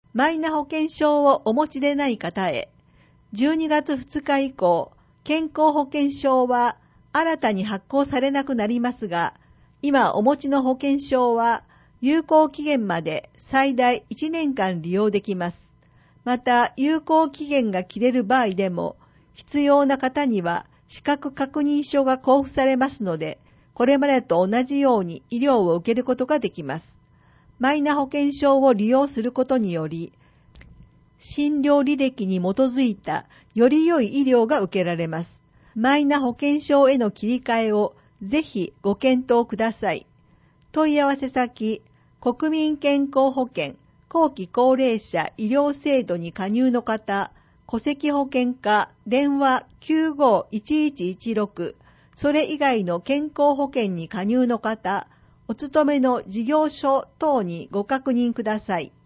マイナ保険証をお持ちでない方へ、12月2日以降、健康保険証は新たに発行されなくなりますが、今お持ちの保険証は有効期限まで最大1年間利用できます。また、有効期限が切れる場合でも、必要な方には資格確認書が交付されますので、これまでと同じように医療を受けることができます。マイナ保険証を利用することにより、診療履歴に基づいたより良い医療が受けられます。マイナ保険証への切り替えをぜひご検討ください。問い合わせ先、国民健康保険後期高齢者医療制度に加入の方、戸籍保険課電話 95-1116、それ以外の健康保険に加入の方、お勤めの事業所等にご確認ください。